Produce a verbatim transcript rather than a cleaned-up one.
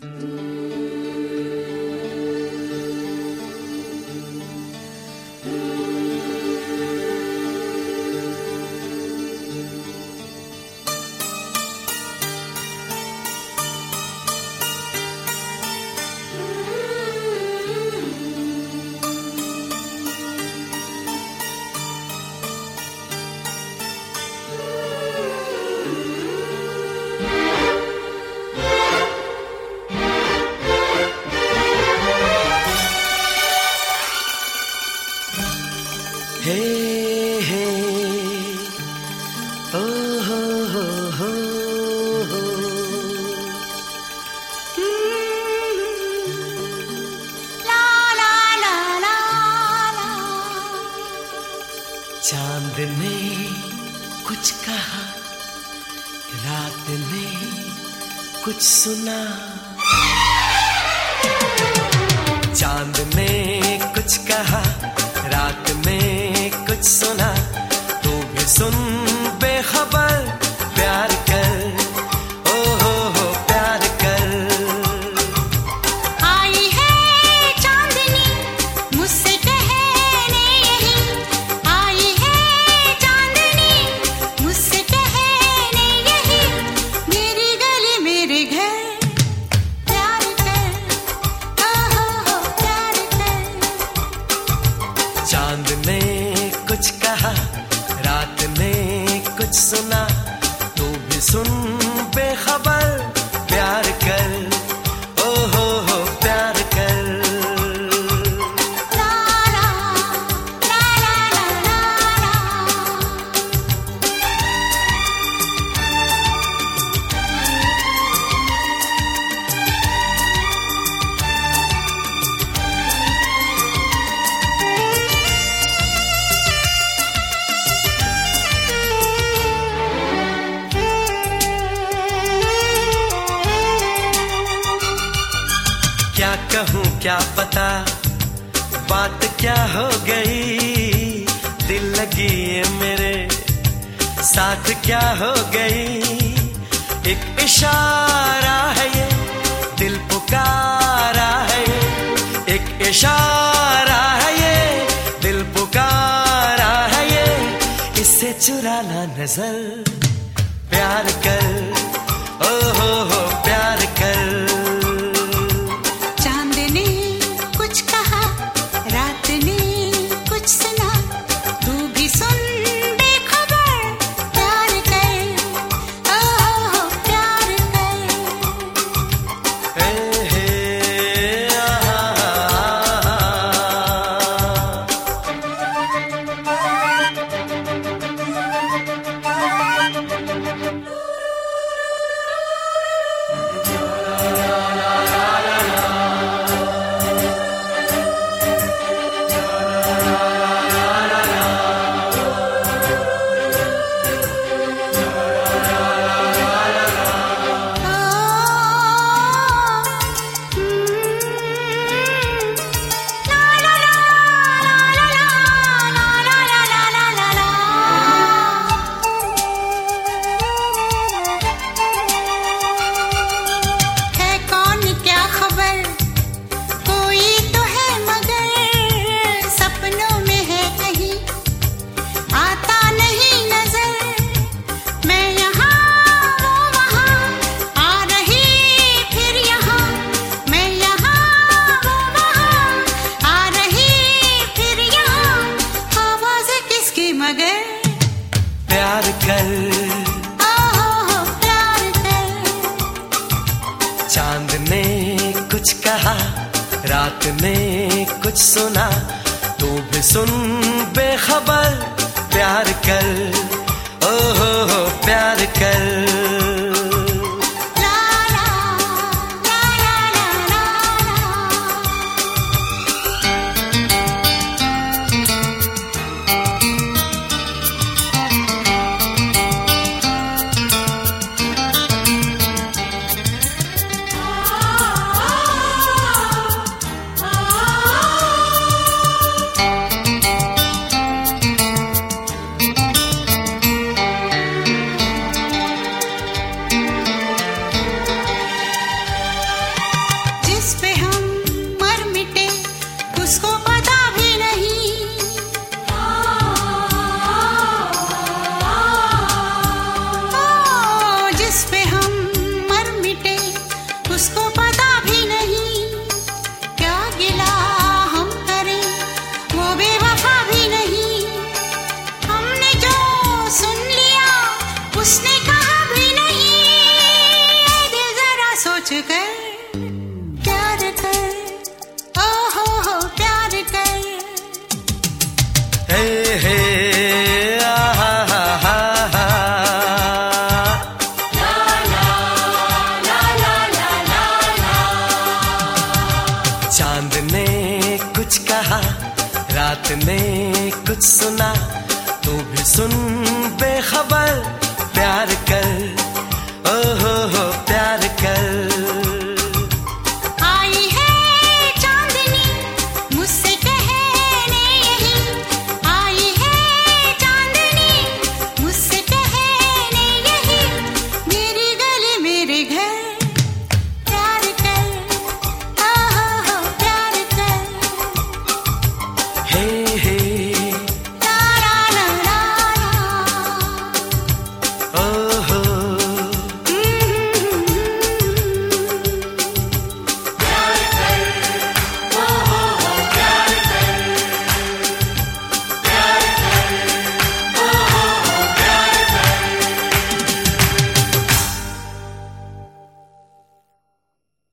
हे हे ओ हो हो हो हो ला ला ला ला ला। चांद ने कुछ कहा, रात ने कुछ सुना। चांद ने कुछ कहा, रात में कुछ सुना। तू भी सुन बेखबर, प्यार कर, ओ हो हो प्यार कर। आई है चांदनी मुझसे कहने यही, आई है चांदनी मुझसे कहने यही। मेरी गली मेरे घर प्यार कर, ओ हो हो प्यार कर। चांद ने कुछ कहा, रात ने कुछ सुना। तू भी सुन बेखबर, प्यार कर, ओ हो हो प्यार कर। ला ला ला ला ला ला। क्या कहूँ क्या पता, बात क्या हो गई। दिल लगी ये मेरे साथ क्या हो गई। एक इशारा है ये, दिल पुकारा है ये। एक इशारा है ये, दिल पुकारा है ये। इससे चुराना नजर, प्यार कर, ओ हो हो प्यार कर। प्यार कर, ओ हो हो प्यार कर। चांद ने कुछ कहा, रात ने कुछ सुना। तू भी सुन बेखबर, प्यार कर, ओ हो हो प्यार कर। कर, प्यार कर, ओ हो हो प्यार कर। हे हे आहा हा हा हा, ला ला ला ला ला ला ला। चांद ने कुछ कहा, रात ने कुछ सुना, तू भी सुन बेखबर, प्यार कर।